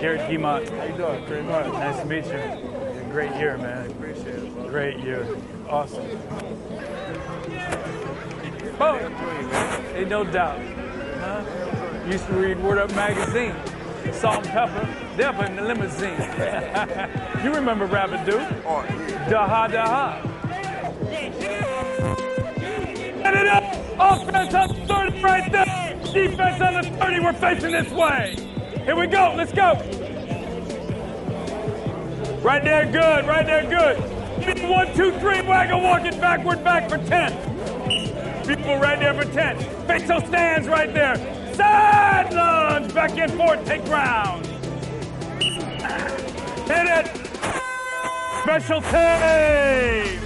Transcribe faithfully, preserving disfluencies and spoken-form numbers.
Garrett Guimont. How you doing? Great much. Nice to meet you. Great year, man. Appreciate it, bro. Great year. Awesome. Oh, ain't no doubt. Huh? Used to read Word Up magazine. Salt and pepper, they're up in the limousine. You remember Rabbit Dude? Oh, yeah. Daha Daha. Get it up! Offense up thirty right there! Defense on the thirty, we're facing this way! Here we go, let's go! Right there, good, right there, good. One, two, three, wagon walking backward, back for ten. People right there for ten. Facial stands right there. Side lunge, back in forward, take ground. Hit it! Special team!